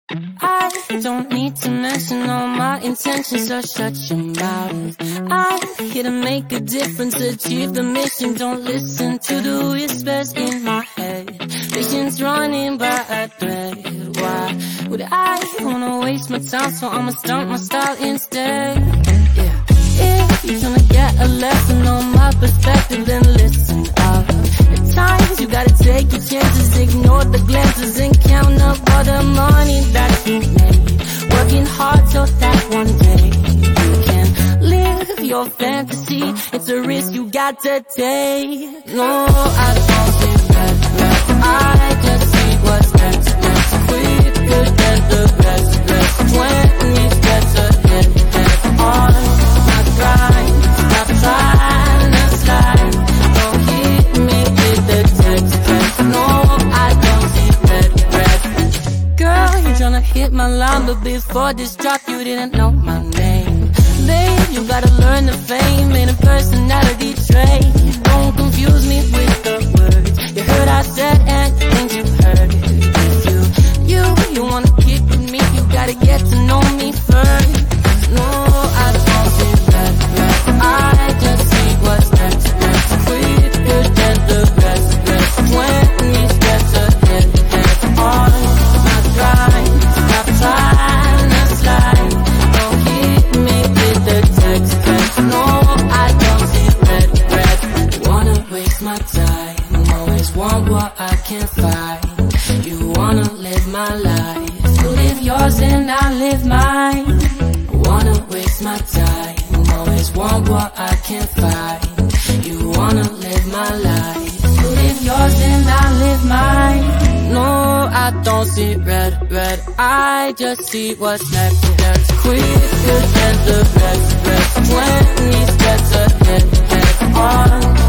I don't need to mention all my intentions, so shut your mouth. I'm here to make a difference, achieve the mission. Don't listen to the whispers in my head. Patience running by a thread. Why would I wanna waste my time? So I'ma stunt my style instead. Yeah. If you're tryna get a lesson on my perspective, then listen up. At times you gotta take your chances, ignore the glances and count up all the money that you made. Working hard so that one day you can live your fantasy. It's a risk you got to take. No, I don't see red. I just see what's next. Quicker than the rest. 20 steps ahead. On my grind, stop trying to slide. Don't hit me with the text. No, I don't see red. Girl, you tryna hit my line, but before this drop, you didn't know my name. Babe, you gotta learn the fame in a personality trait. Don't confuse me with the words you heard I said and things you heard. If you wanna kick with me, you gotta get to know me first. No, I don't see red. I just see what's next. Quicker than the rest. 20 steps ahead. On my grind, stop trying to slide. Don't hit me with the text. No, I don't see red. Wanna waste my time, always want what I can't find. You wanna live my life, live yours and I live mine. Wanna waste my time, always want what I can't find. You wanna live my life, live yours and I live mine. No, I don't see red. I just see what's next. Quicker than the rest. 20 steps ahead. On